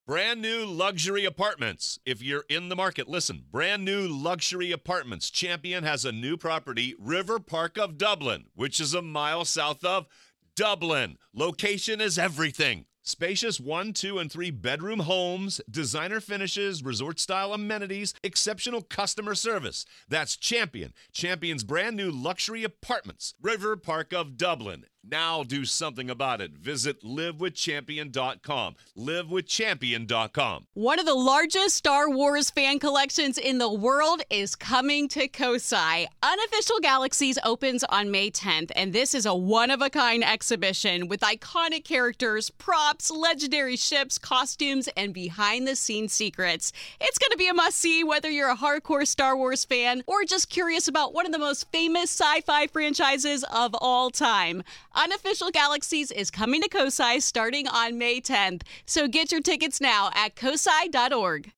Brand new luxury apartments. If you're in the market, listen. Brand new luxury apartments. Champion has a new property, River Park of Dublin, which is a mile south of Dublin. Location is everything. Spacious 1, 2, and 3 bedroom homes, designer finishes, resort-style amenities, exceptional customer service. That's Champion. Champion's brand new luxury apartments, River Park of Dublin. Now do something about it. Visit livewithchampion.com. Livewithchampion.com. One of the largest Star Wars fan collections in the world is coming to Kosai. Unofficial Galaxies opens on May 10th, and this is a one-of-a-kind exhibition with iconic characters, props, legendary ships, costumes, and behind-the-scenes secrets. It's going to be a must-see whether you're a hardcore Star Wars fan or just curious about one of the most famous sci-fi franchises of all time. Unofficial Galaxies is coming to Kosai starting on May 10th, so get your tickets now at kosai.org.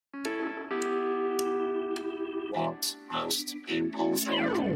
What most people think.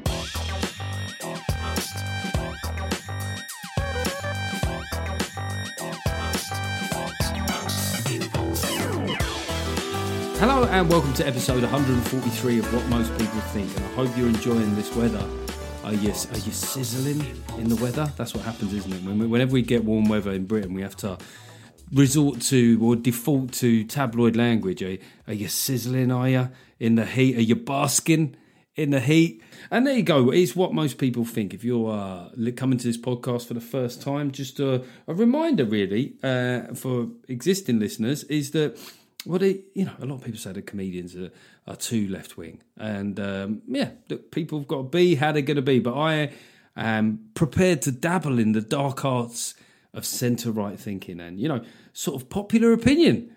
Hello and welcome to episode 143 of What Most People Think, and I hope you're enjoying this weather. Are you sizzling in the weather? That's what happens, isn't it? Whenever we get warm weather in Britain, we have to resort to or default to tabloid language. Are you sizzling, are you, in the heat? Are you basking in the heat? And there you go. It's what most people think. If you're coming to this podcast for the first time, just a reminder really for existing listeners is that a lot of people say that comedians are too left-wing. And, look, people have got to be how they're going to be. But I am prepared to dabble in the dark arts of centre-right thinking and, sort of popular opinion.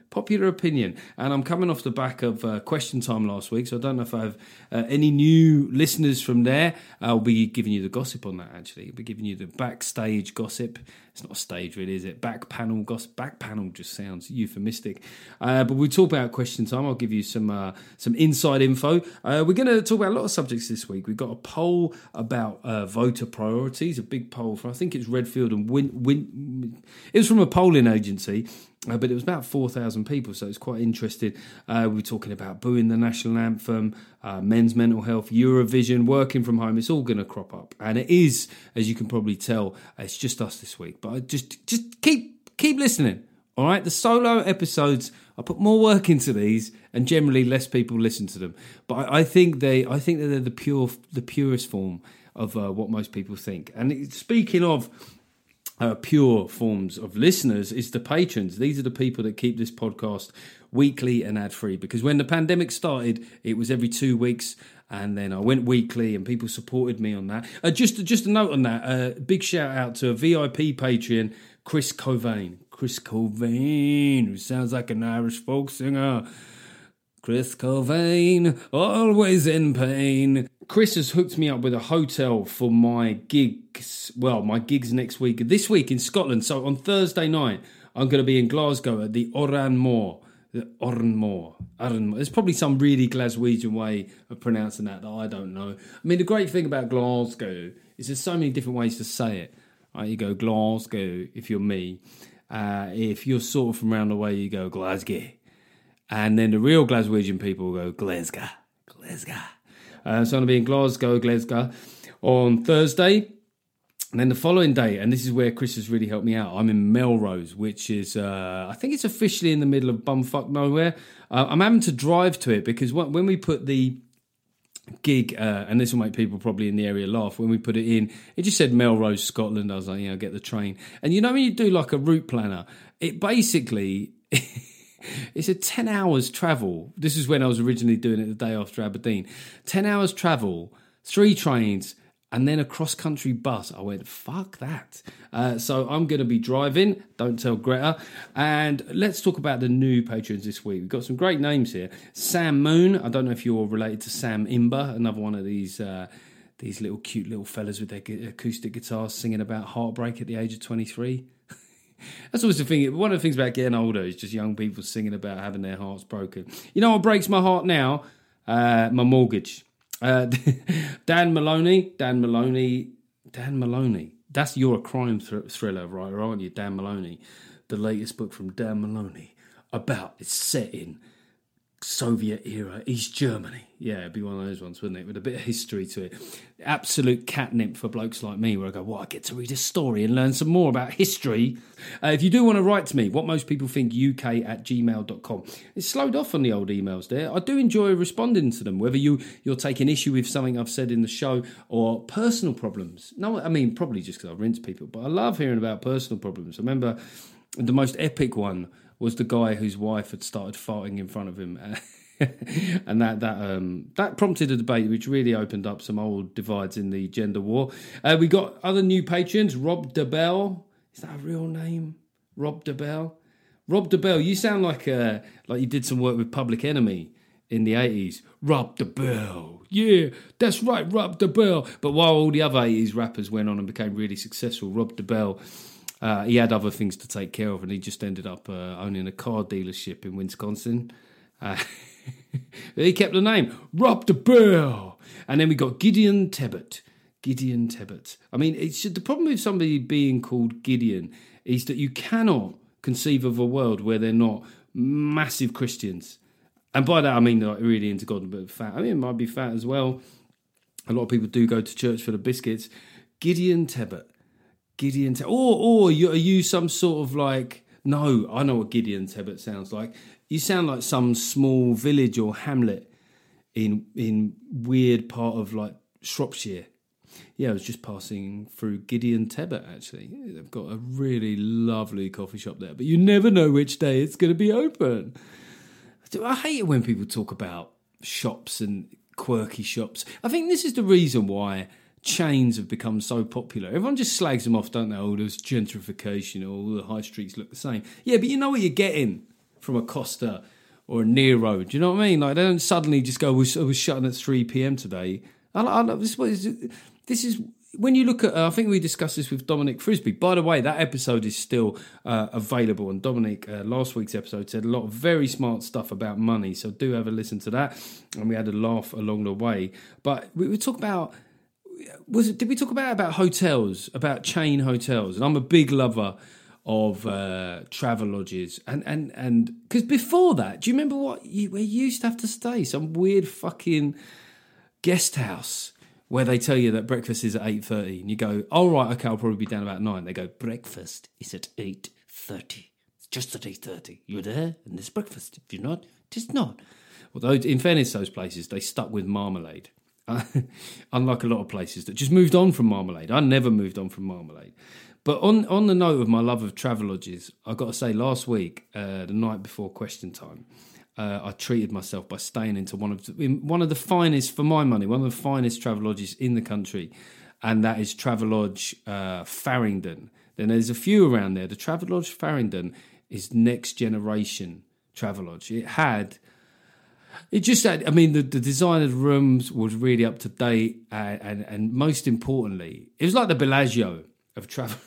And I'm coming off the back of Question Time last week, so I don't know if I have any new listeners from there. I'll be giving you the gossip on that, actually. I'll be giving you the backstage gossip. It's not a stage, really, is it? Back panel gossip. Back panel just sounds euphemistic. But we'll talk about Question Time. I'll give you some inside info. We're going to talk about a lot of subjects this week. We've got a poll about voter priorities, a big poll from, I think it's Redfield and it was from a polling agency. But it was about 4,000 people, so it's quite interesting. We're talking about booing the national anthem, men's mental health, Eurovision, working from home. It's all going to crop up. And it is, as you can probably tell, it's just us this week. But I just keep listening, all right? The solo episodes, I put more work into these, and generally less people listen to them. But I think that they're the purest form of what most people think. And speaking of pure forms of listeners, is the patrons. These are the people that keep this podcast weekly and ad-free, because when the pandemic started, it was every 2 weeks, and then I went weekly and people supported me on that. Just a note on that, big shout out to a VIP Patreon, Chris Covain, who sounds like an Irish folk singer. Chris Covain, always in pain. Chris has hooked me up with a hotel for my gigs. Well, my gigs next week. This week in Scotland. So on Thursday night, I'm going to be in Glasgow at the Oranmore. There's probably some really Glaswegian way of pronouncing that I don't know. I mean, the great thing about Glasgow is there's so many different ways to say it. Right, you go Glasgow if you're me. If you're sort of from around the way, you go Glasgow. And then the real Glaswegian people go Glasgow. So I'm going to be in Glasgow on Thursday. And then the following day, and this is where Chris has really helped me out, I'm in Melrose, which is, I think it's officially in the middle of bumfuck nowhere. I'm having to drive to it because when we put the gig, and this will make people probably in the area laugh, when we put it in, it just said Melrose, Scotland. I was like, get the train. And when you do like a route planner, it basically... It's a 10 hours travel. This is when I was originally doing it the day after Aberdeen. 10 hours travel, 3 trains, and then a cross-country bus. I went, fuck that. So I'm going to be driving. Don't tell Greta. And let's talk about the new patrons this week. We've got some great names here. Sam Moon. I don't know if you're related to Sam Imber, another one of these little cute little fellas with their acoustic guitars singing about heartbreak at the age of 23. That's always the thing. One of the things about getting older is just young people singing about having their hearts broken. You know what breaks my heart now? My mortgage. Dan Maloney. That's You're a Crime Thriller writer, aren't you? Dan Maloney. The latest book from Dan Maloney. about it's set in Soviet era East Germany. Yeah, it'd be one of those ones, wouldn't it? With a bit of history to it. Absolute catnip for blokes like me, where I go, well, I get to read a story and learn some more about history. If you do want to write to me, what most people think uk@gmail.com. It's slowed off on the old emails there. I do enjoy responding to them, whether you're taking issue with something I've said in the show or personal problems. No, I mean, probably just because I rinse people, but I love hearing about personal problems. I remember the most epic one was the guy whose wife had started farting in front of him. And that prompted a debate which really opened up some old divides in the gender war. We got other new patrons. Rob DeBell. Is that a real name? Rob DeBell? Rob DeBell, you sound like you did some work with Public Enemy in the 80s. Rob DeBell. Yeah, that's right, Rob DeBell. But while all the other 80s rappers went on and became really successful, Rob DeBell, he had other things to take care of, and he just ended up owning a car dealership in Wisconsin. He kept the name, Rob DeBell. And then we got Gideon Tebbett. Gideon Tebbett. I mean, the problem with somebody being called Gideon is that you cannot conceive of a world where they're not massive Christians. And by that, I mean like really into God, but fat. I mean, it might be fat as well. A lot of people do go to church for the biscuits. Gideon Tebbett. Gideon Tebbett. Or are you some sort of like... No, I know what Gideon Tebbett sounds like. You sound like some small village or hamlet in weird part of like Shropshire. Yeah, I was just passing through Gideon Tebbett, actually. They've got a really lovely coffee shop there, but you never know which day it's going to be open. I hate it when people talk about shops and quirky shops. I think this is the reason why chains have become so popular. Everyone just slags them off, don't they? Oh, there's gentrification, all the high streets look the same. Yeah, but you know what you're getting from a Costa or a Nero. Do you know what I mean? Like, they don't suddenly just go, we're shutting at 3 p.m. today. This is when you look at, I think we discussed this with Dominic Frisby. By the way, that episode is still available. And Dominic, last week's episode, said a lot of very smart stuff about money. So do have a listen to that. And we had a laugh along the way. But we talk about, did we talk about hotels, about chain hotels? And I'm a big lover of travel lodges. And because before that, do you remember where you used to have to stay? Some weird fucking guest house where they tell you that breakfast is at 8:30, and you go, oh, right, okay, I'll probably be down about 9. They go, breakfast is at 8:30. It's just at 8:30. You're there, and there's breakfast. If you're not, it's not. Although, in fairness, those places, they stuck with marmalade. Unlike a lot of places that just moved on from marmalade. I never moved on from marmalade. But on the note of my love of travel lodges, I've got to say, last week, the night before question time, I treated myself by staying into one of the finest, for my money, one of the finest travel lodges in the country, and that is Travelodge Farringdon. Then there's a few around there. The Travelodge Farringdon is next generation Travelodge. The design of the rooms was really up to date, and most importantly, it was like the Bellagio of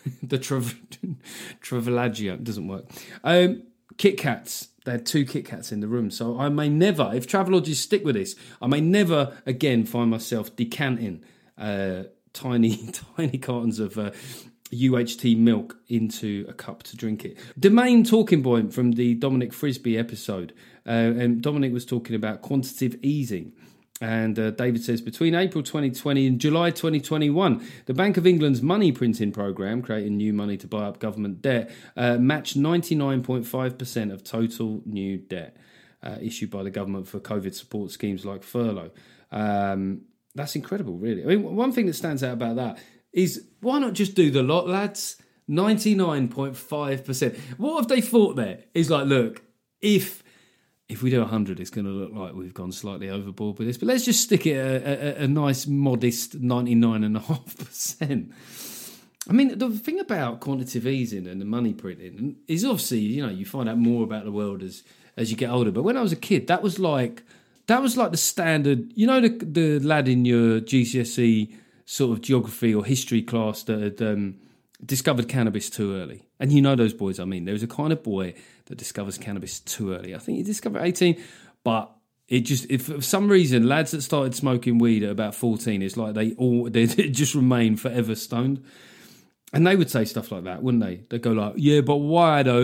Travelagio. It doesn't work. Kit Kats. They had 2 Kit Kats in the room. So I may never, if Travelodges stick with this, I may never again find myself decanting tiny cartons of UHT milk into a cup to drink it. The main talking point from the Dominic Frisby episode, and Dominic was talking about quantitative easing. And David says, between April 2020 and July 2021, the Bank of England's money printing programme, creating new money to buy up government debt, matched 99.5% of total new debt issued by the government for COVID support schemes like furlough. That's incredible, really. I mean, one thing that stands out about that is, why not just do the lot, lads? 99.5%. What have they thought there? Is like, look, if we do 100, it's going to look like we've gone slightly overboard with this. But let's just stick it at a nice, modest 99.5%. I mean, the thing about quantitative easing and the money printing is obviously, you find out more about the world as you get older. But when I was a kid, that was like the standard. The lad in your GCSE sort of geography or history class that had discovered cannabis too early. And those boys, there was a kind of boy that discovers cannabis too early. I think he discovered 18, but if for some reason, lads that started smoking weed at about 14, it's like they just remain forever stoned. And they would say stuff like that, wouldn't they? They'd go like, yeah, but why though?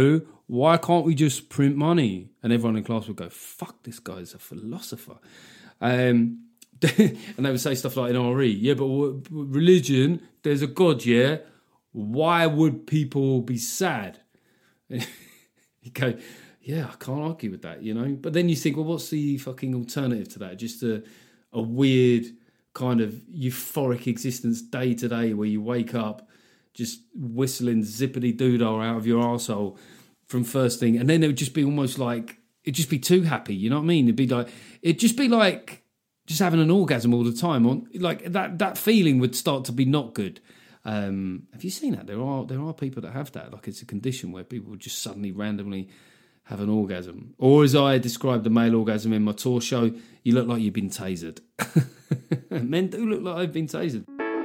why can't we just print money? And everyone in class would go, fuck, this guy's a philosopher. And they would say stuff like in RE, yeah, but religion, there's a God, yeah? Why would people be sad? And you go, yeah, I can't argue with that, you know? But then you think, well, what's the fucking alternative to that? Just a weird kind of euphoric existence day to day where you wake up just whistling zippity-doo-dah out of your arsehole from first thing. And then it would just be almost like, it'd just be too happy, you know what I mean? It'd just be like just having an orgasm all the time. Like that feeling would start to be not good. Have you seen that? There are people that have that. Like it's a condition where people would just suddenly randomly have an orgasm. Or as I described the male orgasm in my tour show, you look like you've been tasered. Men do look like they've been tasered.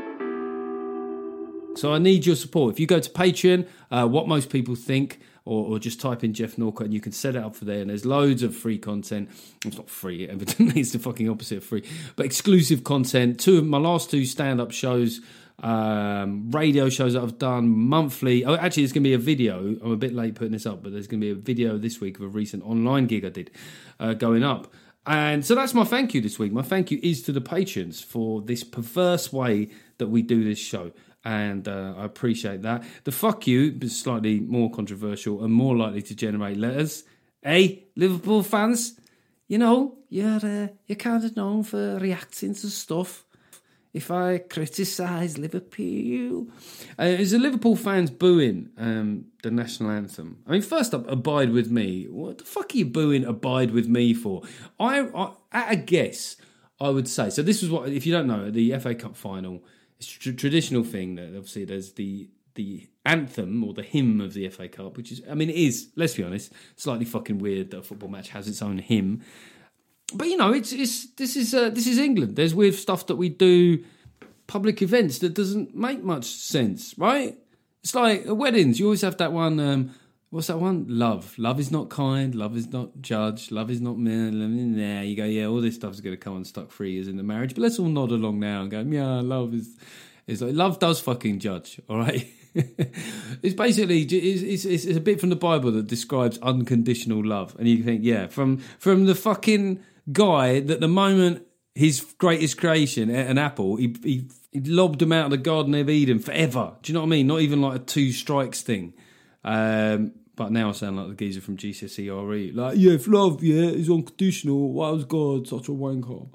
So I need your support. If you go to Patreon, What Most People Think, or just type in Jeff Norcott and you can set it up for there. And there's loads of free content. It's not free, evidently. It's the fucking opposite of free. But exclusive content. My last two stand-up shows, radio shows that I've done monthly. Oh, actually, there's going to be a video. I'm a bit late putting this up, but there's going to be a video this week of a recent online gig I did going up. And so that's my thank you this week. My thank you is to the patrons for this perverse way that we do this show. And I appreciate that. The fuck you is slightly more controversial and more likely to generate letters. Hey, Liverpool fans, you know, you're kind of known for reacting to stuff. If I criticise Liverpool, is the Liverpool fans booing the national anthem? I mean, first up, Abide With Me. What the fuck are you booing Abide With Me for? I at a guess, I would say. So this was what, if you don't know, the FA Cup final. It's a traditional thing that obviously there's the anthem or the hymn of the FA Cup, which is, I mean, it is, let's be honest, slightly fucking weird that a football match has its own hymn. But you know, this is England. There's weird stuff that we do, public events that doesn't make much sense, right? It's like at weddings. You always have that one. What's that one? Love. Love is not kind. Love is not judged. Love is not man. Nah, you go, yeah, all this stuff's going to come unstuck 3 years in the marriage. But let's all nod along now and go, yeah, love is like, love does fucking judge, all right? It's basically, it's a bit from the Bible that describes unconditional love. And you think, yeah, from the fucking guy that the moment his greatest creation, an apple, he lobbed him out of the Garden of Eden forever. Do you know what I mean? Not even like a 2 strikes thing. But now I sound like the geezer from GCSE RE. Like, yeah, if love, yeah, is unconditional, why was God such a wanker?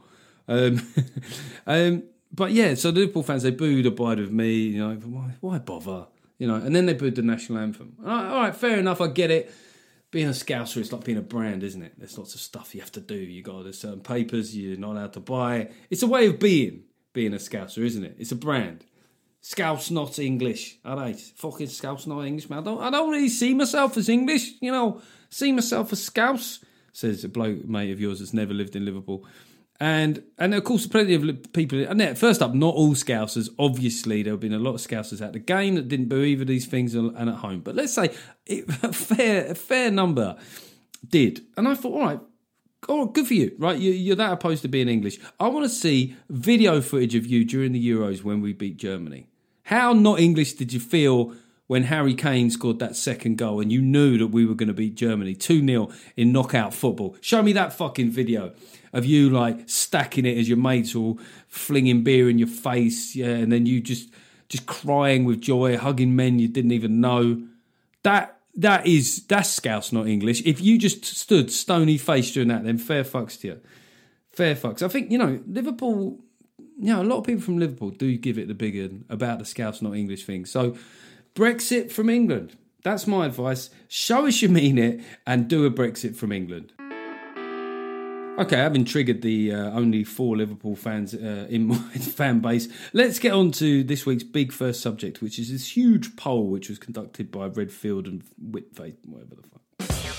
But yeah, so the Liverpool fans, they booed Abide With Me, you know, why bother? You know, and then they booed the national anthem. All right, fair enough, I get it. Being a Scouser, it's like being a brand, isn't it? There's lots of stuff you have to do. There's certain papers you're not allowed to buy. It's a way of being a Scouser, isn't it? It's a brand. Scouse not English, all right? Fucking Scouse not English, man. I don't really see myself as English, you know. See myself as Scouse, says a bloke mate of yours that's never lived in Liverpool. And of course, plenty of people. And first up, not all Scousers. Obviously, there have been a lot of Scousers at the game that didn't boo either of these things and at home. But let's say a fair number did. And I thought, all right, good for you, right? You're that opposed to being English. I want to see video footage of you during the Euros when we beat Germany. How not English did you feel when Harry Kane scored that second goal and you knew that we were going to beat Germany 2-0 in knockout football? Show me that fucking video of you like stacking it as your mates all flinging beer in your face, yeah, and then you just crying with joy, hugging men you didn't even know. That's Scouse, not English. If you just stood stony faced during that, then fair fucks to you. Fair fucks. I think, you know, Liverpool, you know, a lot of people from Liverpool do give it the big one about the Scouse, not English thing. So Brexit from England. That's my advice. Show us you mean it and do a Brexit from England. Okay, having triggered the only 4 Liverpool fans in my fan base, let's get on to this week's big first subject, which is this huge poll which was conducted by Redfield and Whitfaith, whatever the fuck.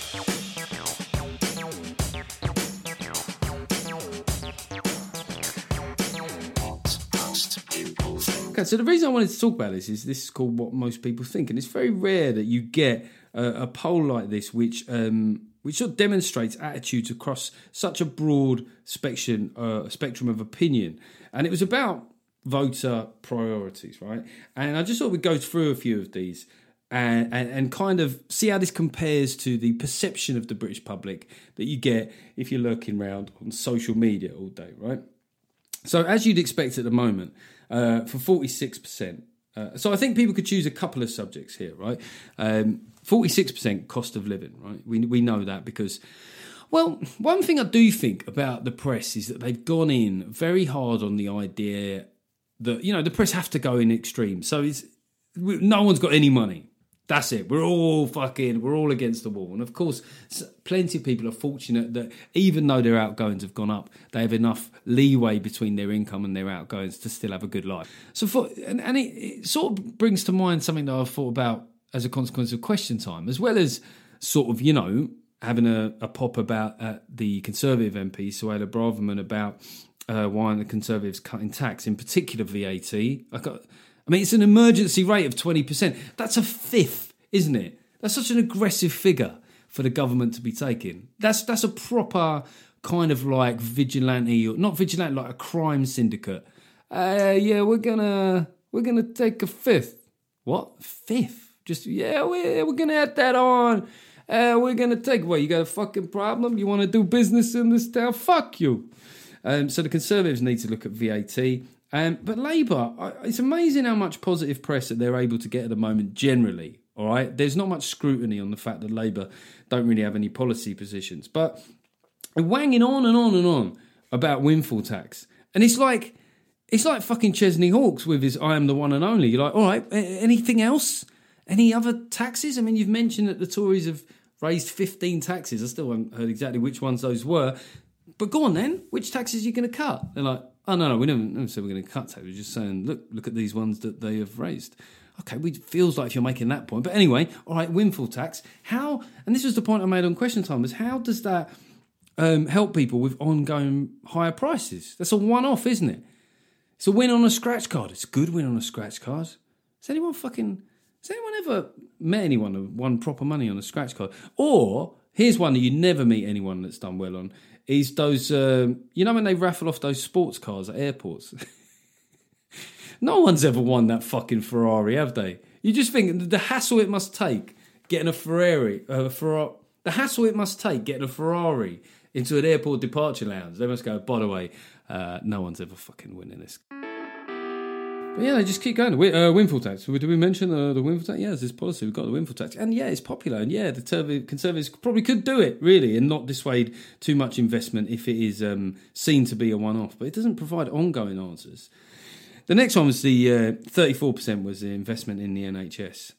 Okay, so the reason I wanted to talk about this is called What Most People Think, and it's very rare that you get a poll like this which sort of demonstrates attitudes across such a broad spectrum of opinion. And it was about voter priorities, right? And I just thought we'd go through a few of these and kind of see how this compares to the perception of the British public that you get if you're lurking around on social media all day, right? So as you'd expect at the moment, for 46%, so I think people could choose a couple of subjects here, right? 46% cost of living, right? We know that because, well, one thing I do think about the press is that they've gone in very hard on the idea that, you know, the press have to go in extreme. So no one's got any money. That's it. We're all against the wall. And of course, plenty of people are fortunate that even though their outgoings have gone up, they have enough leeway between their income and their outgoings to still have a good life. So it sort of brings to mind something that I've thought about as a consequence of Question Time, as well as sort of, you know, having a pop about the Conservative MP, Suella Braverman, about why the Conservatives cutting tax, in particular VAT. I mean, it's an emergency rate of 20%. That's a fifth, isn't it? That's such an aggressive figure for the government to be taking. That's a proper kind of like vigilante, or not vigilante, like a crime syndicate. Yeah, we're gonna take a fifth. What? Fifth? Just, yeah, we're gonna add that on. We're gonna take, what, you got a fucking problem? You want to do business in this town? Fuck you. So the Conservatives need to look at VAT. But Labour, it's amazing how much positive press that they're able to get at the moment generally, all right? There's not much scrutiny on the fact that Labour don't really have any policy positions. But wanging on and on and on about windfall tax. And it's like fucking Chesney Hawkes with his I am the one and only. You're like, all right, anything else? Any other taxes? I mean, you've mentioned that the Tories have raised 15 taxes. I still haven't heard exactly which ones those were. But go on then, which taxes are you going to cut? They're like, oh, no, we never said we're going to cut tax. We're just saying, look at these ones that they have raised. Okay, it feels like you're making that point. But anyway, all right, windfall tax. How, and this was the point I made on Question Time, was how does that help people with ongoing higher prices? That's a one-off, isn't it? It's a win on a scratch card. It's a good win on a scratch card. Has anyone ever met anyone who won proper money on a scratch card? Or, here's one that you never meet anyone that's done well on, is those, you know when they raffle off those sports cars at airports? No one's ever won that fucking Ferrari, have they? You just think the hassle it must take getting a Ferrari, the hassle it must take getting a Ferrari into an airport departure lounge. They must go, by the way, no one's ever fucking winning this. But yeah, they just keep going. Windfall tax. Did we mention the windfall tax? Yeah, it's this policy. We've got the windfall tax. And yeah, it's popular. And yeah, the Conservatives probably could do it, really, and not dissuade too much investment if it is seen to be a one-off. But it doesn't provide ongoing answers. The next one was the 34% was the investment in the NHS.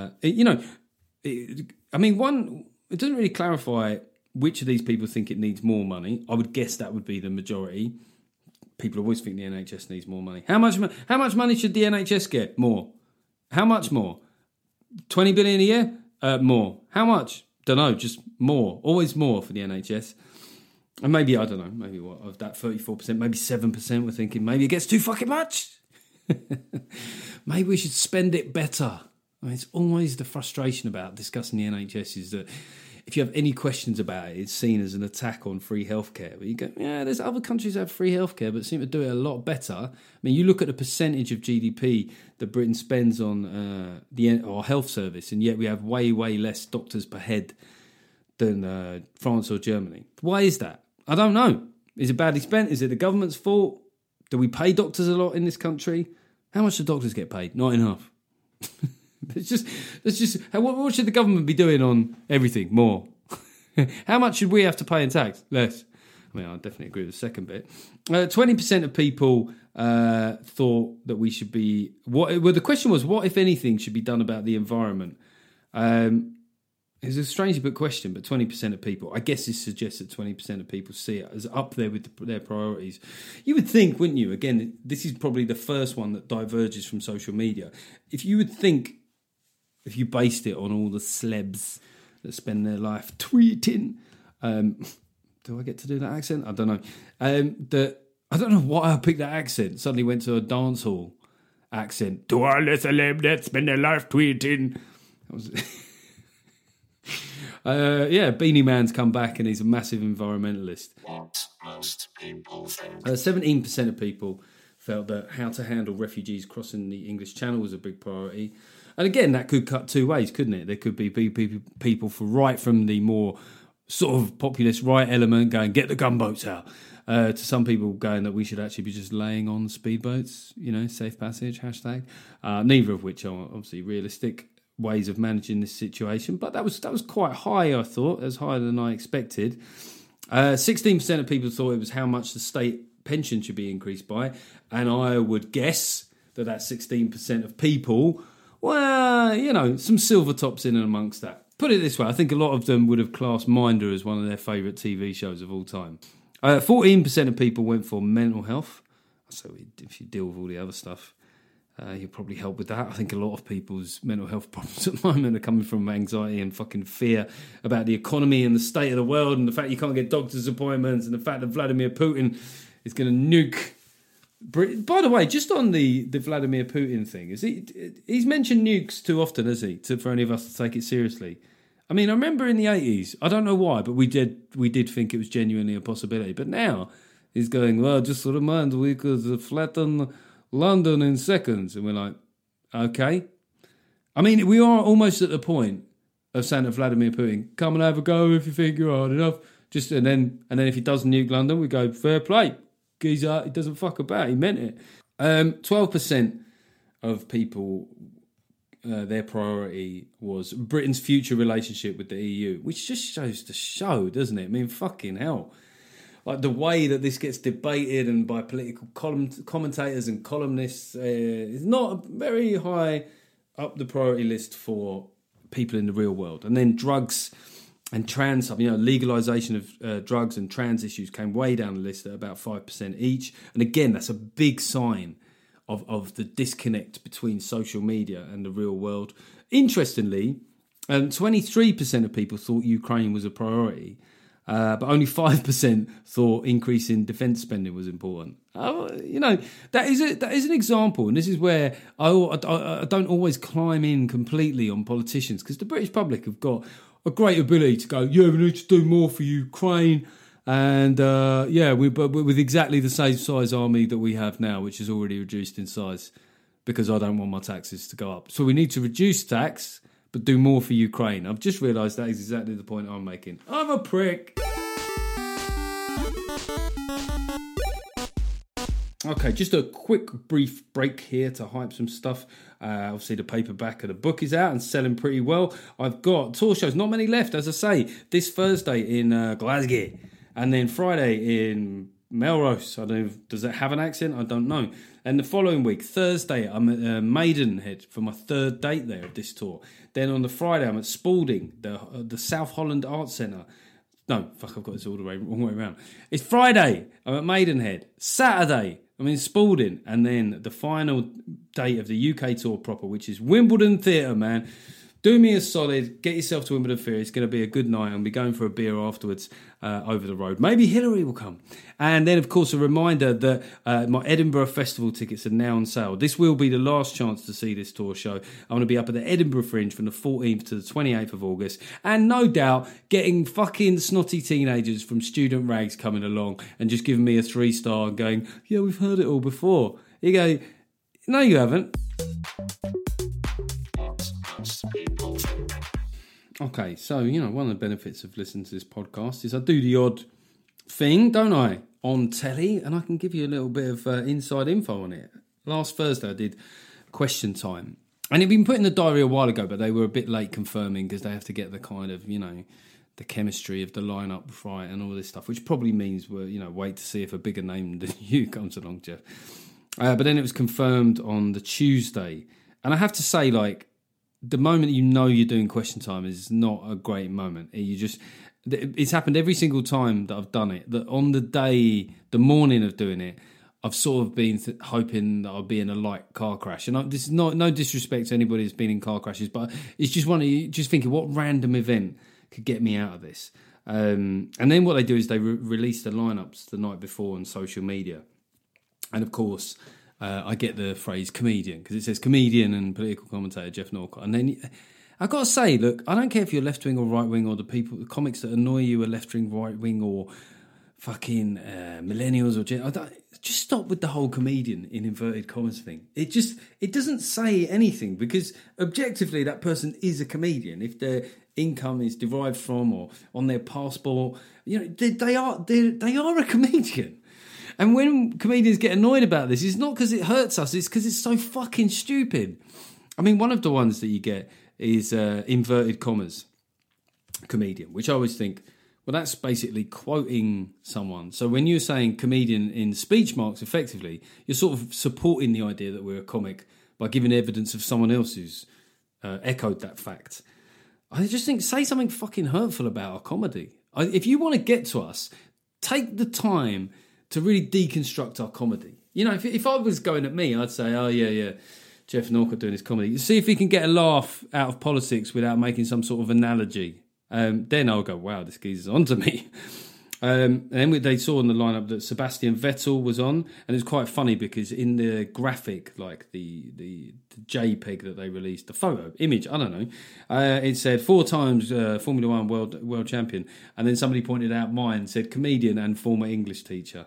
It doesn't really clarify which of these people think it needs more money. I would guess that would be the majority. People always think the NHS needs more money. How much money should the NHS get? More. How much more? 20 billion a year? More. How much? Don't know, just more. Always more for the NHS. And maybe, I don't know, maybe what, of that 34%, maybe 7% we're thinking maybe it gets too fucking much. Maybe we should spend it better. I mean, it's always the frustration about discussing the NHS is that if you have any questions about it, it's seen as an attack on free healthcare. But you go, yeah, there's other countries that have free healthcare but seem to do it a lot better. I mean, you look at the percentage of GDP that Britain spends on our health service, and yet we have way, way less doctors per head than France or Germany. Why is that? I don't know. Is it badly spent? Is it the government's fault? Do we pay doctors a lot in this country? How much do doctors get paid? Not enough. It's just. What should the government be doing on everything? More. How much should we have to pay in tax? Less. I mean, I definitely agree with the second bit. 20% of people thought that we should be. The question was, what if anything should be done about the environment? It's a strangely put question, but 20% of people. I guess this suggests that 20% of people see it as up there with their priorities. You would think, wouldn't you? Again, this is probably the first one that diverges from social media. If you based it on all the celebs that spend their life tweeting, do I get to do that accent? I don't know. I don't know why I picked that accent. Suddenly went to a dance hall accent. To all the celebs that spend their life tweeting. That was. Beanie Man's come back and he's a massive environmentalist. What most people think. 17% of people felt that how to handle refugees crossing the English Channel was a big priority. And again, that could cut two ways, couldn't it? There could be people from the more sort of populist right element going, get the gunboats out, to some people going that we should actually be just laying on speedboats, safe passage, hashtag. Neither of which are obviously realistic ways of managing this situation. But that was quite high, I thought, as higher than I expected. 16% of people thought it was how much the state pension should be increased by. And I would guess that 16% of people, well, some silver tops in and amongst that. Put it this way, I think a lot of them would have classed Minder as one of their favourite TV shows of all time. 14% of people went for mental health. So if you deal with all the other stuff, you'll probably help with that. I think a lot of people's mental health problems at the moment are coming from anxiety and fucking fear about the economy and the state of the world and the fact you can't get doctor's appointments and the fact that Vladimir Putin is going to nuke Britain. By the way, just on the Vladimir Putin thing, he's mentioned nukes too often, has he, for any of us to take it seriously? I mean, I remember in the 80s, I don't know why, but we did think it was genuinely a possibility. But now he's going, well, just remind we could flatten London in seconds. And we're like, okay. I mean, we are almost at the point of saying to Vladimir Putin, come and have a go if you think you're hard enough. And then if he does nuke London, we go, fair play. He doesn't fuck about. He meant it. 12% of people, their priority was Britain's future relationship with the EU, which just shows the show, doesn't it? I mean, fucking hell. Like the way that this gets debated and by political commentators and columnists is not very high up the priority list for people in the real world. And then drugs and trans, legalisation of drugs and trans issues came way down the list at about 5% each. And again, that's a big sign of the disconnect between social media and the real world. Interestingly, 23% of people thought Ukraine was a priority, but only 5% thought increasing defence spending was important. That is an example, and this is where I don't always climb in completely on politicians, because the British public have got a great ability to go, yeah, we need to do more for Ukraine, and but with exactly the same size army that we have now, which is already reduced in size, because I don't want my taxes to go up. So we need to reduce tax, but do more for Ukraine. I've just realised that is exactly the point I'm making. I'm a prick. Okay, just a quick brief break here to hype some stuff. Obviously, the paperback of the book is out and selling pretty well. I've got tour shows, not many left, as I say. This Thursday in Glasgow, and then Friday in Melrose. I don't know, does it have an accent? I don't know. And the following week, Thursday, I'm at Maidenhead for my third date there of this tour. Then on the Friday, I'm at Spalding, the South Holland Arts Centre. No, fuck, I've got this all the wrong way around. It's Friday, I'm at Maidenhead. Saturday, I'm in Spalding. And then the final date of the UK tour proper, which is Wimbledon Theatre, man. Do me a solid, get yourself to Wimbledon Theatre. It's going to be a good night. I'll be going for a beer afterwards over the road. Maybe Hillary will come. And then, of course, a reminder that my Edinburgh Festival tickets are now on sale. This will be the last chance to see this tour show. I'm going to be up at the Edinburgh Fringe from the 14th to the 28th of August. And no doubt, getting fucking snotty teenagers from Student Rags coming along and just giving me a 3-star and going, yeah, we've heard it all before. You go, no, you haven't. Okay, so, one of the benefits of listening to this podcast is I do the odd thing, don't I, on telly, and I can give you a little bit of inside info on it. Last Thursday I did Question Time, and it'd been put in the diary a while ago, but they were a bit late confirming because they have to get the kind of, the chemistry of the lineup right and all this stuff, which probably means we're, wait to see if a bigger name than you comes along, Jeff. But then it was confirmed on the Tuesday, and I have to say, the moment you're doing Question Time is not a great moment. It's happened every single time that I've done it, that on the morning of doing it, I've sort of been hoping that I'll be in a light car crash. And this is no disrespect to anybody who's been in car crashes, but it's just just thinking what random event could get me out of this. And then what they do is they release the lineups the night before on social media. And of course, I get the phrase comedian because it says comedian and political commentator Jeff Norcott. And then I've got to say, look, I don't care if you're left wing or right wing or the comics that annoy you are left wing, right wing or fucking millennials or just stop with the whole comedian in inverted commas thing. It doesn't say anything, because objectively that person is a comedian if their income is derived from or on their passport. You know, they are a comedian. And when comedians get annoyed about this, it's not because it hurts us, it's because it's so fucking stupid. I mean, one of the ones that you get is inverted commas comedian, which I always think, well, that's basically quoting someone. So when you're saying comedian in speech marks, effectively, you're sort of supporting the idea that we're a comic by giving evidence of someone else who's echoed that fact. I just think, say something fucking hurtful about our comedy. If you want to get to us, take the time to really deconstruct our comedy. You know, if I was going at me, I'd say, oh, yeah, Jeff Norcott doing his comedy. See if he can get a laugh out of politics without making some sort of analogy. Then I'll go, wow, this geezer's onto me. And then they saw in the lineup that Sebastian Vettel was on, and it's quite funny because in the graphic, like the JPEG that they released, the photo image, I don't know, it said 4 times Formula One world champion, and then somebody pointed out mine said comedian and former English teacher.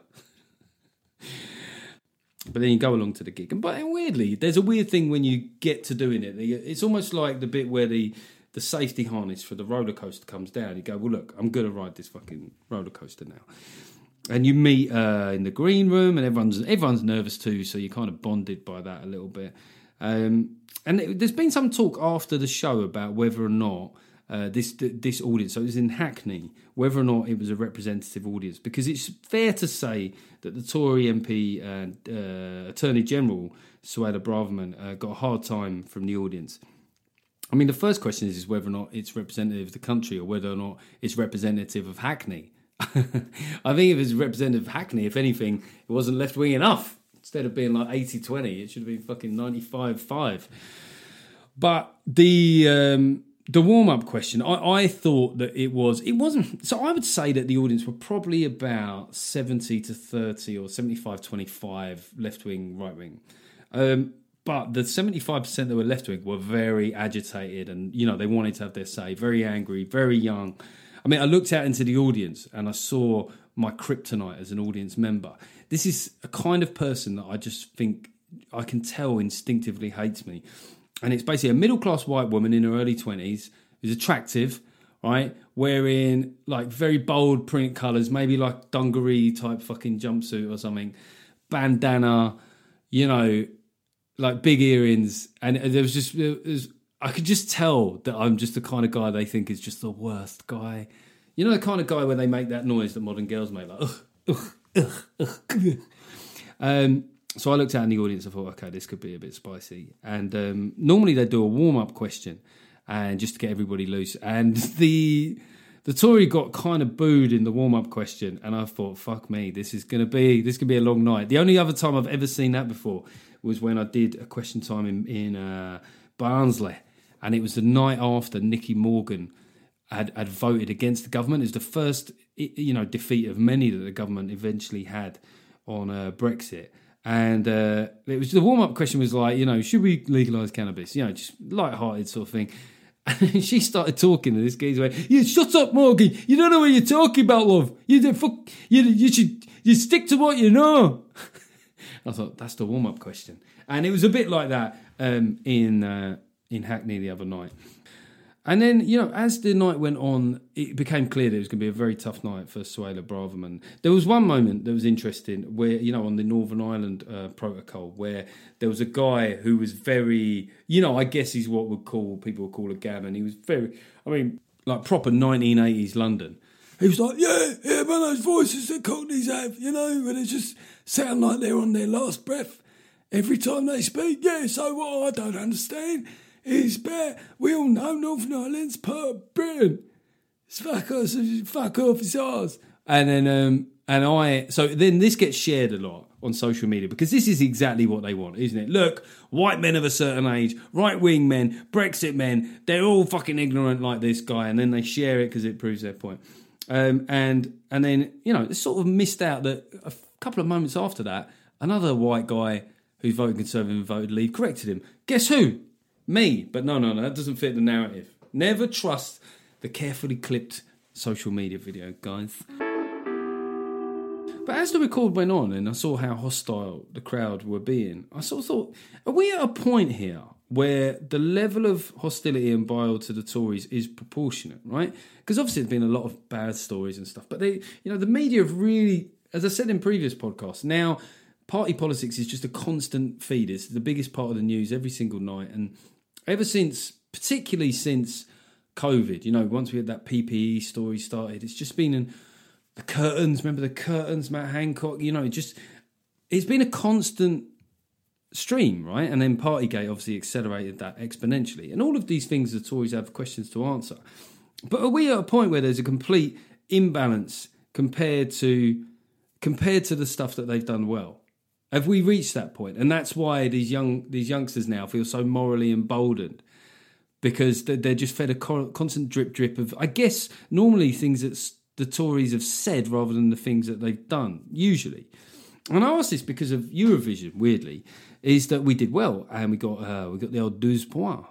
But then you go along to the gig, and but weirdly, there's a weird thing when you get to doing it. It's almost like the bit where the safety harness for the roller coaster comes down. You go, well, look, I'm going to ride this fucking roller coaster now. And you meet in the green room, and everyone's nervous too, so you're kind of bonded by that a little bit. And there's been some talk after the show about whether or not this audience, so it was in Hackney, whether or not it was a representative audience, because it's fair to say that the Tory MP and Attorney General Suella Braverman got a hard time from the audience. I mean, the first question is whether or not it's representative of the country or whether or not it's representative of Hackney. I think if it's representative of Hackney, if anything, it wasn't left-wing enough. Instead of being like 80-20, it should have been fucking 95-5. But the warm-up question, I thought that it wasn't. So I would say that the audience were probably about 70-30 or 75-25 left-wing, right-wing. But the 75% that were left-wing were very agitated and, you know, they wanted to have their say, very angry, very young. I mean, I looked out into the audience and I saw my kryptonite as an audience member. This is a kind of person that I just think I can tell instinctively hates me. And it's basically a middle-class white woman in her early 20s who's attractive, right, wearing, like, very bold print colours, maybe like dungaree-type fucking jumpsuit or something, bandana, you know, like big earrings, and I could just tell that I'm just the kind of guy they think is just the worst guy. You know, the kind of guy where they make that noise that modern girls make, like, so I looked out in the audience and thought, okay, this could be a bit spicy. And normally they do a warm-up question, and just to get everybody loose. And the Tory got kind of booed in the warm-up question, and I thought, fuck me, this could be a long night. The only other time I've ever seen that before was when I did a question time in Barnsley, and it was the night after Nicky Morgan had voted against the government. It was the first, you know, defeat of many that the government eventually had on Brexit. And it was the warm-up question was like, you know, should we legalise cannabis? You know, just light-hearted sort of thing. And she started talking to this geezer. You shut up, Morgan. You don't know what you're talking about, love. You should stick to what you know. I thought that's the warm-up question, and it was a bit like that in Hackney the other night. And then, you know, as the night went on, it became clear that it was going to be a very tough night for Suella Braverman. There was one moment that was interesting where, you know, on the Northern Ireland protocol, where there was a guy who was very, you know, I guess he's what people would call a gammon. He was very, I mean, like proper 1980s London. He was like, yeah, one of those voices that Cockneys have, you know, where they just sound like they're on their last breath every time they speak. Yeah, so what I don't understand is better. We all know Northern Ireland's part of Britain. It's fuck off, it's ours. And then, so then this gets shared a lot on social media because this is exactly what they want, isn't it? Look, white men of a certain age, right-wing men, Brexit men, they're all fucking ignorant like this guy, and then they share it because it proves their point. And then, you know, it's sort of missed out that a couple of moments after that, another white guy who voted Conservative and voted Leave corrected him. Guess who? Me. But no, that doesn't fit the narrative. Never trust the carefully clipped social media video, guys. But as the record went on and I saw how hostile the crowd were being, I sort of thought, are we at a point here where the level of hostility and bile to the Tories is proportionate, right? Because obviously there's been a lot of bad stories and stuff, but the media have really, as I said in previous podcasts, now party politics is just a constant feed. It's the biggest part of the news every single night. And ever since, particularly since COVID, once we had that PPE story started, it's just been in the curtains. Remember the curtains, Matt Hancock? It's been a constant stream, right? And then Partygate obviously accelerated that exponentially. And all of these things the Tories have questions to answer. But are we at a point where there's a complete imbalance compared to the stuff that they've done well? Have we reached that point? And that's why these youngsters now feel so morally emboldened, because they're just fed a constant drip of, I guess, normally things that the Tories have said rather than the things that they've done, usually. And I ask this because of Eurovision, weirdly, is that we did well, and we got the old 12 points,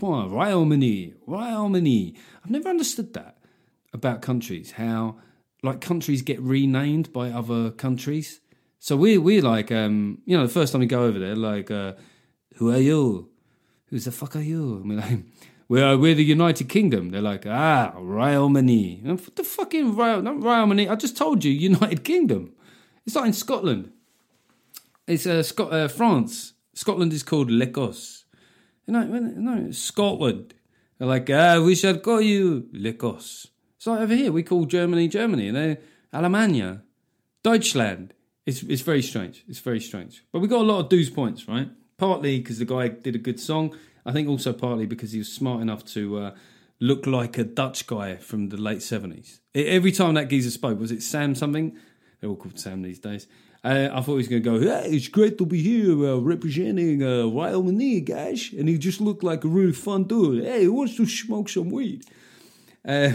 Royaume-Uni. I've never understood that about countries, how countries get renamed by other countries. So we're like, the first time we go over there, who are you? Who's the fuck are you? I mean, like, we're the United Kingdom. They're like, Royaume-Uni. What the fucking not Royaume-Uni? I just told you, United Kingdom. It's not in Scotland. It's France. Scotland is called L'Écosse. No, it's Scotland. They're like, we shall call you L'Écosse. It's like over here, we call Germany, and they're Alemania, Deutschland. It's very strange. It's very strange. But we got a lot of 12 points, right? Partly because the guy did a good song. I think also partly because he was smart enough to look like a Dutch guy from the late 70s. Every time that geezer spoke, was it Sam something? They're all called Sam these days. I thought he was going to go, hey, it's great to be here representing Royaume-Uni, guys. And he just looked like a really fun dude. Hey, who wants to smoke some weed? And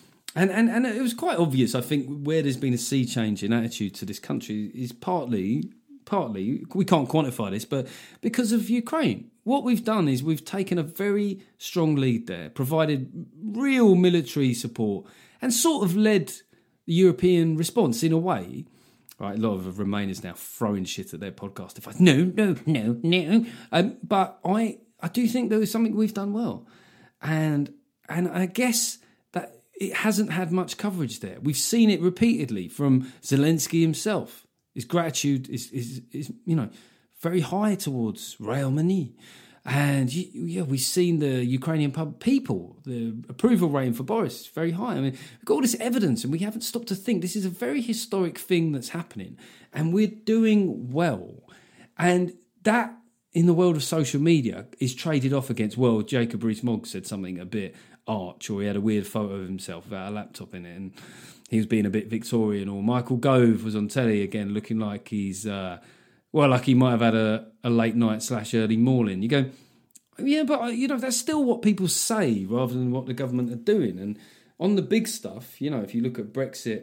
it was quite obvious, I think, where there's been a sea change in attitude to this country is partly, we can't quantify this, but because of Ukraine. What we've done is we've taken a very strong lead there, provided real military support, and sort of led the European response in a way. Right, a lot of Remainers now throwing shit at their podcast. If no. But I do think there was something we've done well. And I guess that it hasn't had much coverage there. We've seen it repeatedly from Zelensky himself. His gratitude is very high towards Royaume-Uni. And we've seen the Ukrainian people, the approval rating for Boris is very high. I mean, we've got all this evidence and we haven't stopped to think this is a very historic thing that's happening. And we're doing well. And that, in the world of social media, is traded off against, well, Jacob Rees-Mogg said something a bit arch, or he had a weird photo of himself without a laptop in it, and he was being a bit Victorian, or Michael Gove was on telly again looking like he's... like he might have had a late night / early morning. You go, yeah, but that's still what people say rather than what the government are doing. And on the big stuff, if you look at Brexit,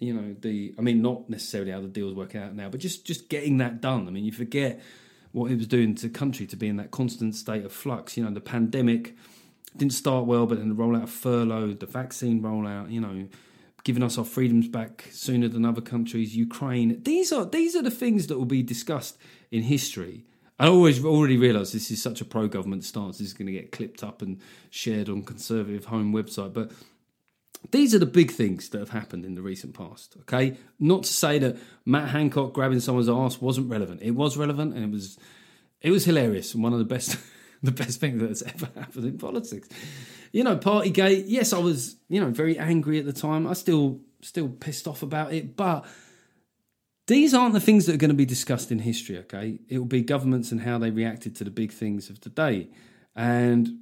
not necessarily how the deal's working out now, but just getting that done. I mean, you forget what it was doing to the country to be in that constant state of flux. The pandemic didn't start well, but then the rollout of furlough, the vaccine rollout, giving us our freedoms back sooner than other countries, Ukraine. These are the things that will be discussed in history. I already realised this is such a pro-government stance. This is going to get clipped up and shared on Conservative Home website. But these are the big things that have happened in the recent past, okay? Not to say that Matt Hancock grabbing someone's arse wasn't relevant. It was relevant, and it was hilarious, and one of the best things that's ever happened in politics. Partygate, yes, I was, very angry at the time. I still pissed off about it, but these aren't the things that are going to be discussed in history, okay? It will be governments and how they reacted to the big things of today. And,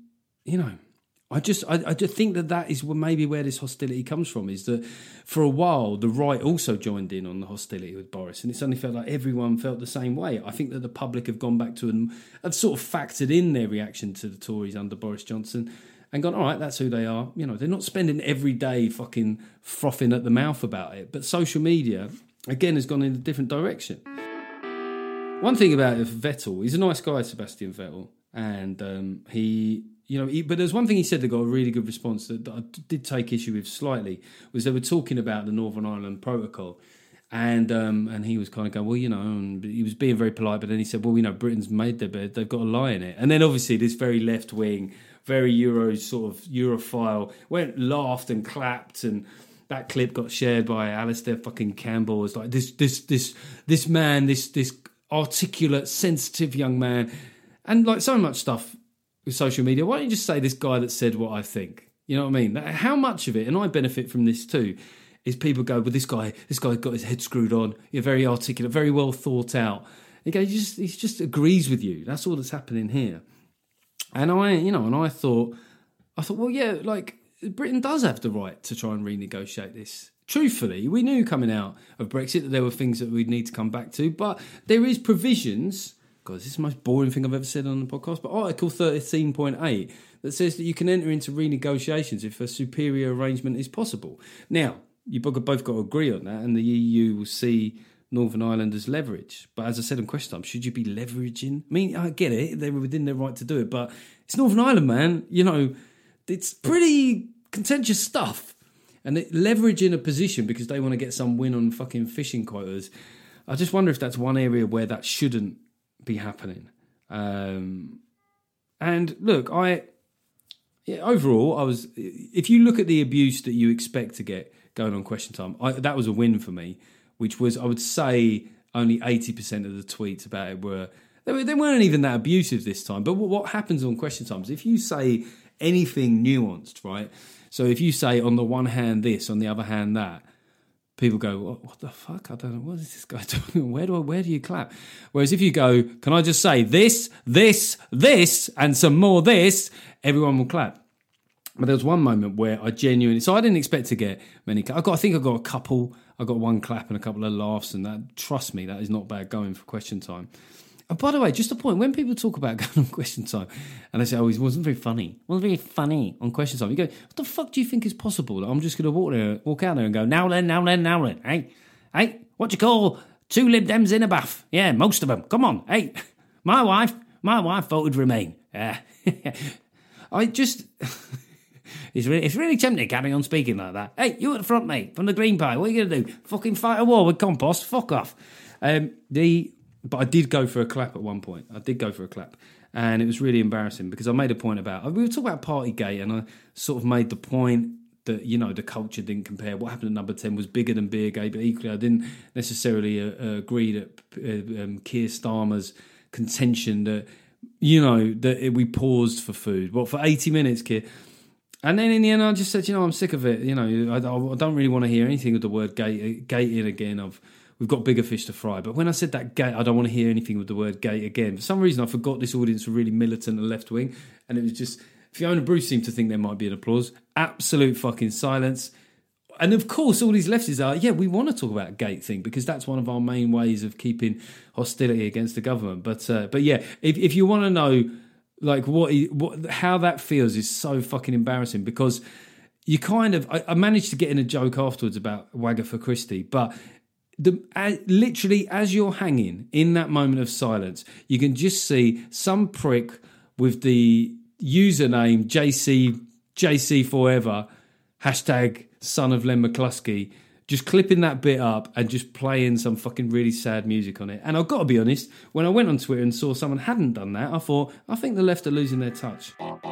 I just think that is maybe where this hostility comes from, is that for a while the right also joined in on the hostility with Boris, and it suddenly felt like everyone felt the same way. I think that the public have gone back to and have sort of factored in their reaction to the Tories under Boris Johnson and gone, all right, that's who they are. They're not spending every day fucking frothing at the mouth about it. But social media, again, has gone in a different direction. One thing about Vettel, he's a nice guy, Sebastian Vettel, and but there's one thing he said that got a really good response that I did take issue with slightly, was they were talking about the Northern Ireland Protocol, And he was kind of going, well, and he was being very polite, but then he said, well, Britain's made their bed, they've got to lie in it. And then obviously this very left wing, very Europhile laughed and clapped, and that clip got shared by Alistair fucking Campbell. It's like this man, this articulate, sensitive young man, and like so much stuff with social media. Why don't you just say this guy that said what I think? You know what I mean? How much of it, and I benefit from this too, is people go, well, this guy got his head screwed on. You're very articulate, very well thought out. He just agrees with you. That's all that's happening here. And I thought, well, yeah, like Britain does have the right to try and renegotiate this. Truthfully, we knew coming out of Brexit that there were things that we'd need to come back to, but there is provisions. God, this is the most boring thing I've ever said on the podcast, but Article 13.8 that says that you can enter into renegotiations if a superior arrangement is possible. Now, you've both got to agree on that, and the EU will see Northern Ireland as leverage. But as I said in question time, should you be leveraging? I mean, I get it, they were within their right to do it, but it's Northern Ireland, man. It's pretty contentious stuff. And leveraging a position because they want to get some win on fucking fishing quotas, I just wonder if that's one area where that shouldn't be happening. And look, overall, if you look at the abuse that you expect to get going on question time, that was a win for me, which was, I would say, only 80% of the tweets about it they weren't even that abusive this time. But what happens on question times, if you say anything nuanced, right? So if you say on the one hand this, on the other hand that, people go, what the fuck? I don't know. What is this guy doing? Where do you clap? Whereas if you go, can I just say this, and some more this, everyone will clap. But there was one moment where I genuinely... So I didn't expect to get many... I think I got a couple. I got one clap and a couple of laughs, and that, trust me, that is not bad going for question time. And by the way, just a point, when people talk about going on question time, and they say, oh, it wasn't very funny. It wasn't very funny on question time. You go, what the fuck do you think is possible? That I'm just going to walk out there and go, now then. Hey, what do you call 2 Lib Dems in a bath? Yeah, most of them. Come on. Hey, my wife voted Remain. Yeah. I just... It's really tempting to carry on speaking like that. Hey, you at the front, mate, from the Green Party. What are you going to do? Fucking fight a war with compost? Fuck off. But I did go for a clap at one point. And it was really embarrassing because I made a point about... We were talking about Partygate, and I sort of made the point that, the culture didn't compare. What happened at number 10 was bigger than Beergate, but equally I didn't necessarily agree that Keir Starmer's contention that, that we paused for food. Well, for 80 minutes, Keir... And then in the end, I just said, I'm sick of it. I don't really want to hear anything with the word gate in again. We've got bigger fish to fry. But when I said that gate, I don't want to hear anything with the word gate again. For some reason, I forgot this audience were really militant and left wing. And it was just, Fiona Bruce seemed to think there might be an applause. Absolute fucking silence. And of course, all these lefties are, we want to talk about a gate thing because that's one of our main ways of keeping hostility against the government. But yeah, if you want to know, like how that feels is so fucking embarrassing because you kind of... I managed to get in a joke afterwards about Wagatha Christie, but literally as you're hanging in that moment of silence, you can just see some prick with the username JC Forever, hashtag son of Len McCluskey, just clipping that bit up and just playing some fucking really sad music on it. And I've got to be honest, when I went on Twitter and saw someone hadn't done that, I thought, I think the left are losing their touch.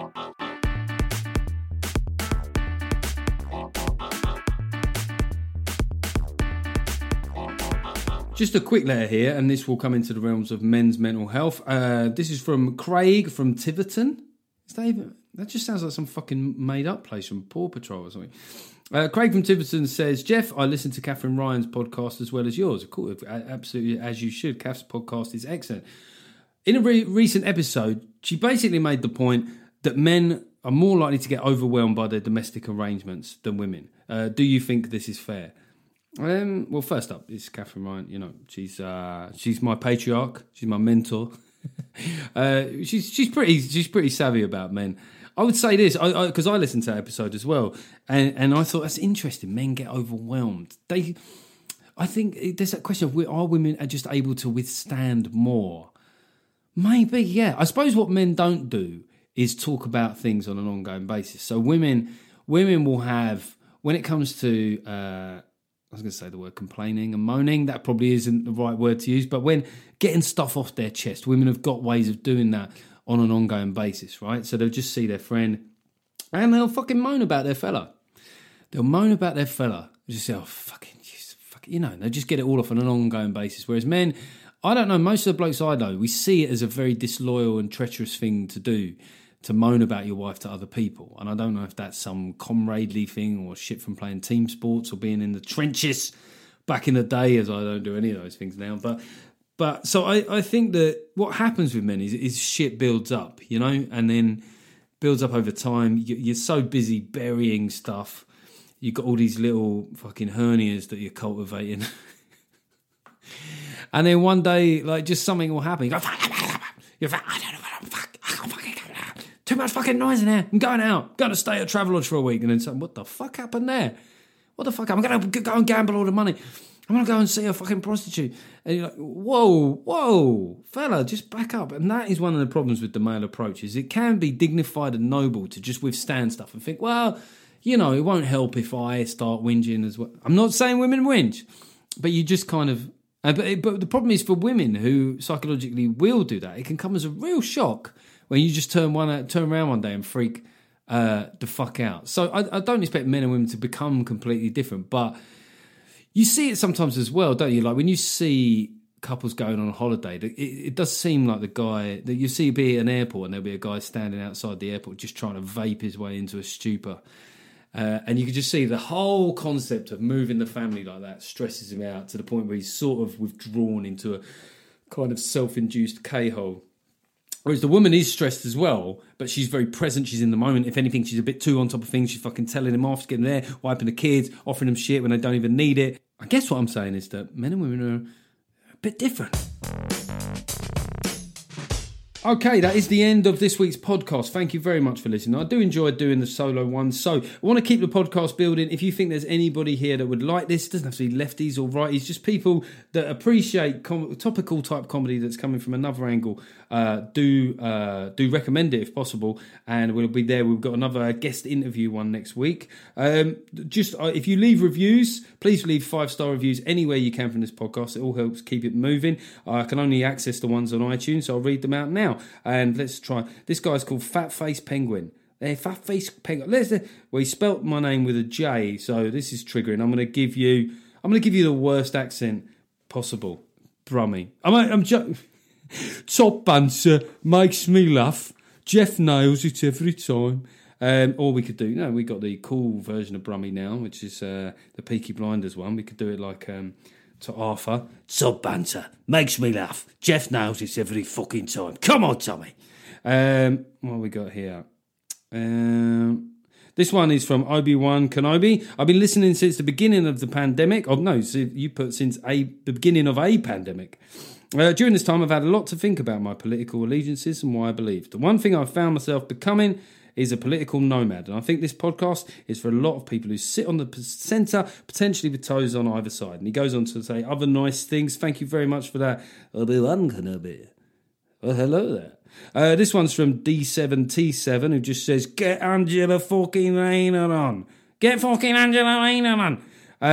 Just a quick letter here, and this will come into the realms of men's mental health. This is from Craig from Tiverton. That just sounds like some fucking made-up place from Paw Patrol or something. Craig from Tiverton says, Jeff, I listened to Catherine Ryan's podcast as well as yours. Of course, absolutely, as you should. Kath's podcast is excellent. In a recent episode, she basically made the point that men are more likely to get overwhelmed by their domestic arrangements than women. Do you think this is fair? Well, first up, it's Catherine Ryan. She's my patriarch. She's my mentor. She's pretty savvy about men. I would say this because I listened to that episode as well, and I thought that's interesting. Men get overwhelmed. I think there's that question of are women just able to withstand more? Maybe, yeah. I suppose what men don't do is talk about things on an ongoing basis. So women will have, when it comes to was going to say the word complaining and moaning. That probably isn't the right word to use. But when getting stuff off their chest, women have got ways of doing that on an ongoing basis, right? So they'll just see their friend and they'll fucking moan about their fella. They'll moan about their fella. They'll just say, oh, fucking, you know, they'll just get it all off on an ongoing basis. Whereas men, I don't know, most of the blokes I know, we see it as a very disloyal and treacherous thing to do, to moan about your wife to other people. And I don't know if that's some comradely thing or shit from playing team sports or being in the trenches back in the day, as I don't do any of those things now. But so I think that what happens with men is shit builds up, you know, and then builds up over time. You're so busy burying stuff. You've got all these little fucking hernias that you're cultivating. And then one day, like, just something will happen. You go, you're like, I don't know what I'm fucking going out. Too much fucking noise in here. I'm going out. Going to stay at Travelodge for a week. And then something, what the fuck happened there? What the fuck? I'm going to go and gamble all the money. I'm going to go and see a fucking prostitute. And you're like, whoa, fella, just back up. And that is one of the problems with the male approach, is it can be dignified and noble to just withstand stuff and think, well, you know, it won't help if I start whinging as well. I'm not saying women whinge, but you just kind of... But the problem is for women who psychologically will do that, it can come as a real shock when you just turn around one day and freak the fuck out. So I don't expect men and women to become completely different, but you see it sometimes as well, don't you? Like when you see couples going on a holiday, it does seem like the guy that you see be at an airport and there'll be a guy standing outside the airport just trying to vape his way into a stupor. And you can just see the whole concept of moving the family like that stresses him out to the point where he's sort of withdrawn into a kind of self-induced K-hole. Whereas the woman is stressed as well, but she's very present. She's in the moment. If anything, she's a bit too on top of things. She's fucking telling him off, getting there, wiping the kids, offering them shit when they don't even need it. I guess what I'm saying is that men and women are a bit different. Okay, that is the end of this week's podcast. Thank you very much for listening. I do enjoy doing the solo ones, so I want to keep the podcast building. If you think there's anybody here that would like this, it doesn't have to be lefties or righties, just people that appreciate topical type comedy that's coming from another angle, do recommend it if possible, and we'll be there. We've got another guest interview one next week. If you leave reviews, please leave 5-star reviews anywhere you can from this podcast. It all helps keep it moving. I can only access the ones on iTunes, so I'll read them out now. And let's try. This guy's called Fat Face Penguin. Fat Face Penguin. Well, he spelt my name with a J, so this is triggering. I'm going to give you the worst accent possible. Brummy. I'm Top banter makes me laugh. Jeff nails it every time. Or we could do. We got the cool version of Brummy now, which is the Peaky Blinders one. We could do it like. To Arthur. Top banter makes me laugh. Jeff nails it every fucking time. Come on, Tommy. What have we got here? This one is from Obi-Wan Kenobi. I've been listening since the beginning of the pandemic. Oh, no, so you put since the beginning of a pandemic. During this time, I've had a lot to think about my political allegiances and why I believe. The one thing I've found myself becoming is a political nomad. And I think this podcast is for a lot of people who sit on the centre, potentially with toes on either side. And he goes on to say other nice things. Thank you very much for that. Obi-Wan Kenobi. Well, hello there. This one's from D7T7, who just says, get Angela fucking Rayner on. Get fucking Angela Rayner on.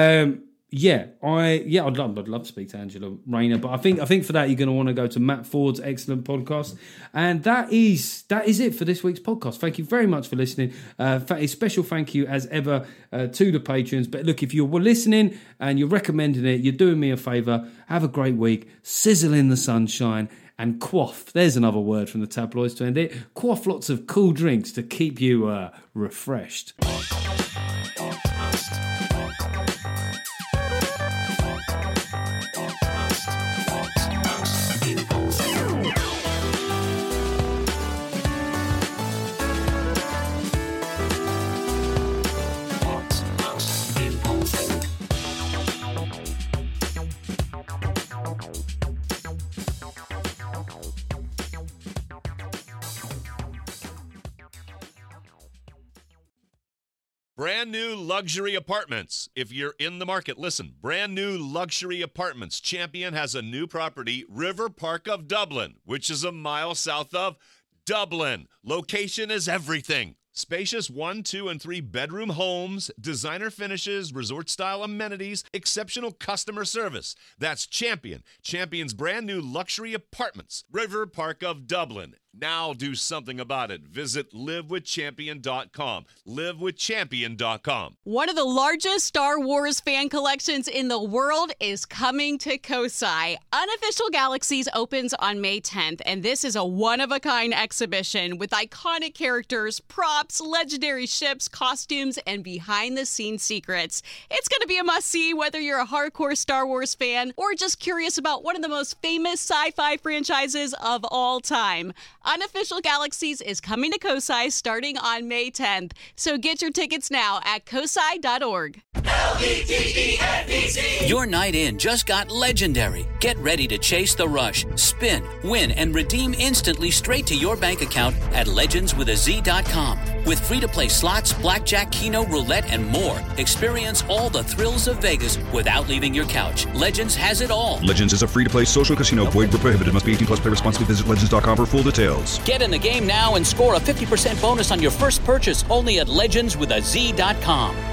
I'd love to speak to Angela Rayner, but I think for that you're going to want to go to Matt Ford's excellent podcast, and that is it for this week's podcast. Thank you very much for listening. A special thank you as ever to the patrons. But look, if you're listening and you're recommending it, you're doing me a favour. Have a great week. Sizzle in the sunshine and quaff. There's another word from the tabloids to end it. Quaff lots of cool drinks to keep you refreshed. Brand new luxury apartments. If you're in the market, listen. Brand new luxury apartments. Champion has a new property, River Park of Dublin, which is a mile south of Dublin. Location is everything. Spacious 1, 2, and 3 bedroom homes, designer finishes, resort-style amenities, exceptional customer service. That's Champion. Champion's brand new luxury apartments. River Park of Dublin. Now do something about it. Visit livewithchampion.com. Livewithchampion.com. One of the largest Star Wars fan collections in the world is coming to Kosai. Unofficial Galaxies opens on May 10th, and this is a one-of-a-kind exhibition with iconic characters, props, legendary ships, costumes, and behind-the-scenes secrets. It's going to be a must-see whether you're a hardcore Star Wars fan or just curious about one of the most famous sci-fi franchises of all time. Unofficial Galaxies is coming to Kosai starting on May 10th. So get your tickets now at kosai.org. LEGENDZ. Your night in just got legendary. Get ready to chase the rush, spin, win, and redeem instantly straight to your bank account at legendswithaz.com. With free-to-play slots, blackjack, keno, roulette, and more. Experience all the thrills of Vegas without leaving your couch. Legends has it all. Legends is a free-to-play social casino. Void where prohibited. Must be 18 plus. Play responsibly. Visit legends.com for full details. Get in the game now and score a 50% bonus on your first purchase only at legendswithaz.com.